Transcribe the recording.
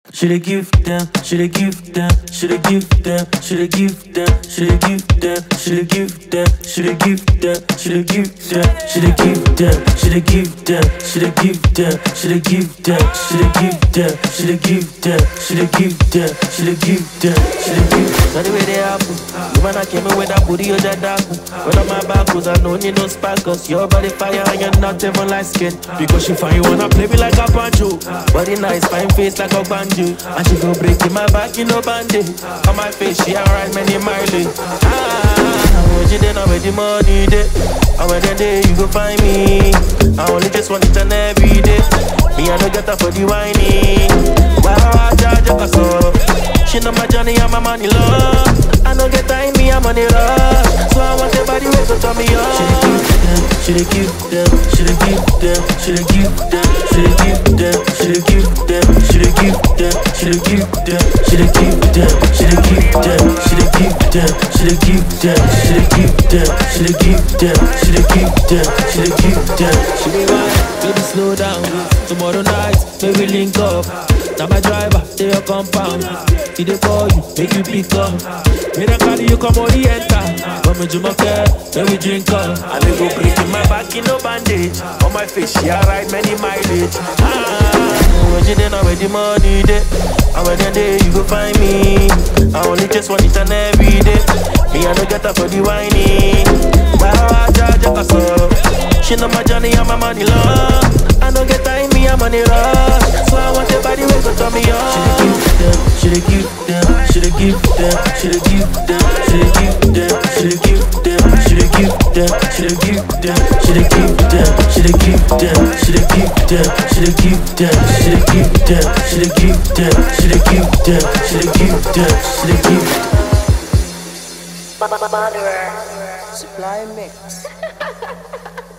Shoulda give them, shoulda give them, shoulda give them, shoulda give them, shoulda give them, shoulda give them, shoulda give them, shoulda give them, shoulda give them, shoulda give them, shoulda give them, shoulda give them, shoulda give them, shoulda give them, shoulda give them, shoulda give them, shoulda give them. Not the way they happen. You man I came in with that booty, you just dapping. When on my back, cause I know need no sparkles. Your body fire and you're not even like skin. Because she find you wanna play me like a banjo. Body nice, fine face like a banjo. And she go break in my back, you know bandit. On my face, she alright many mileage. When you then with the money day. And when the day you go find me. I only just want it and every day. Me I don't get up for the whining. Wow, she know my journey and my money love. I don't get time, me I'm on the rush. So I want everybody who go turn me on. Shoulda give them, shoulda give them, shoulda give them, shoulda give them, shoulda give them, shoulda give them, shoulda give them, shoulda give them, shoulda give them, shoulda give them, shoulda give them, shoulda give them, shoulda give them, shoulda give them, shoulda give them. Shoulda wine, baby slow down. Tomorrow night, maybe link up. Now my driver, they your compound. He dey call you, make you pick up. When I call you, come on the enter. Come and do my care, then we drink up. And they go break in my back, in no bandage. On my face, she ride many mileage. When you then with the money day. And when the day you go find me. I only just want it and every day. Me I don't get up for the whining. Wow, she know my journey and my money long. I don't get time, me I'm on the rush. So I want everybody who go turn me on. Shoulda give them, shoulda give them, shoulda give them, shoulda give them, shoulda give them, shoulda give them, shoulda give them, shoulda give them, shoulda give them, shoulda give them, shoulda give them, shoulda give them, shoulda give them, shoulda give them, shoulda give them, shoulda give them. Supply mix.